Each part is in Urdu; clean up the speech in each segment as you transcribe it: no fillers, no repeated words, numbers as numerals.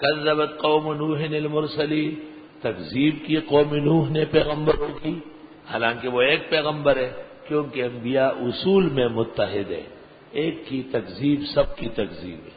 کذبت قوم نوح المرسلین، تکذیب کی قوم نوح نے پیغمبروں کی، حالانکہ وہ ایک پیغمبر ہے، کیونکہ انبیاء اصول میں متحد ہیں، ایک کی تکذیب سب کی تکذیب ہے۔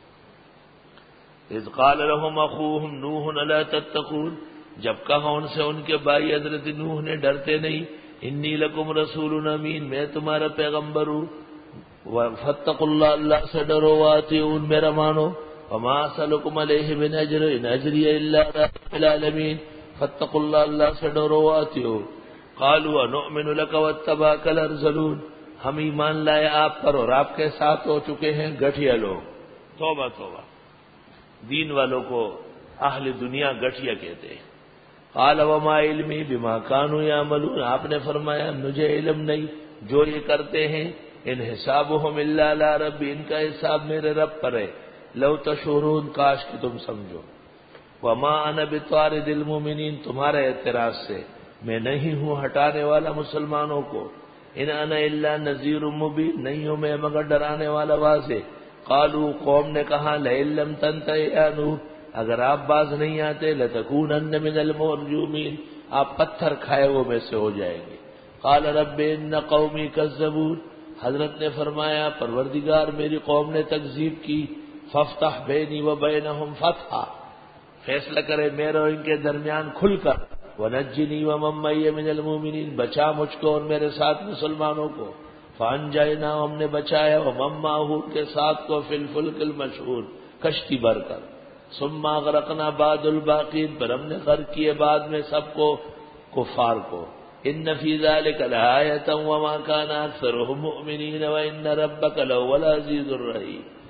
اذ قال لهم اخوهم نوح الا تتقون، جب کہا ان سے ان کے بھائی حضرت نوح نے ڈرتے نہیں، انی لکم رسول امین، میں تمہارا پیغمبر ہوں، فاتقوا اللہ، اللہ سے ڈرو، واطیعون، میرا مانو، وما اسألکم علیہ من اجر ان اجری الا علی رب العالمین، فاتقوا اللہ، اللہ سے ڈرو، واطیعون۔ قالوا انؤمن لک واتبعک الارذلون، ہم ایمان لائے آپ پر اور آپ کے ساتھ ہو چکے ہیں گٹھیا لوگ۔ توبہ توبہ، دین والوں کو اہل دنیا گٹھیا کہتے ہیں۔ قال وما علمی بما كانوا يعملون، آپ نے فرمایا مجھے علم نہیں جو یہ کرتے ہیں، ان حسابهم الا على ربی، ان کا حساب میرے رب پر ہے، لو تشعرون، کاش کہ تم سمجھو۔ وما انا بطارد المؤمنین، تمہارے اعتراض سے میں نہیں ہوں ہٹانے والا مسلمانوں کو، ان انا الا نذیر مبین، نہیں ہوں میں مگر ڈرانے والا واضح۔ قالوا، قوم نے کہا لئن لم تنتہ یا نوح، اگر آپ باز نہیں آتے لتکونن من المرجومین، آپ پتھر کھائے ہوئے میں سے ہو جائیں گے۔ قال رب ان قومی کذبون، حضرت نے فرمایا پروردگار میری قوم نے تکذیب کی، فافتح بینی و بینہم فتحا، فیصلہ کرے میرے اور ان کے درمیان کھل کر، ونجنی ومن معی من المؤمنین، بچا مجھ کو اور میرے ساتھ مسلمانوں کو، فانجینا، ہم نے بچایا، ومن معہ، کے ساتھ کو، فی الفلک المشحون، کشتی بھر کر، ثم اغرقنا بعد الباقین، پر ہم نے غرق کیے بعد میں سب کو، کفار کو۔ ان فی ذلک لآیۃ وما کان اکثرهم مؤمنین وان ربک لہو العزیز الرحیم،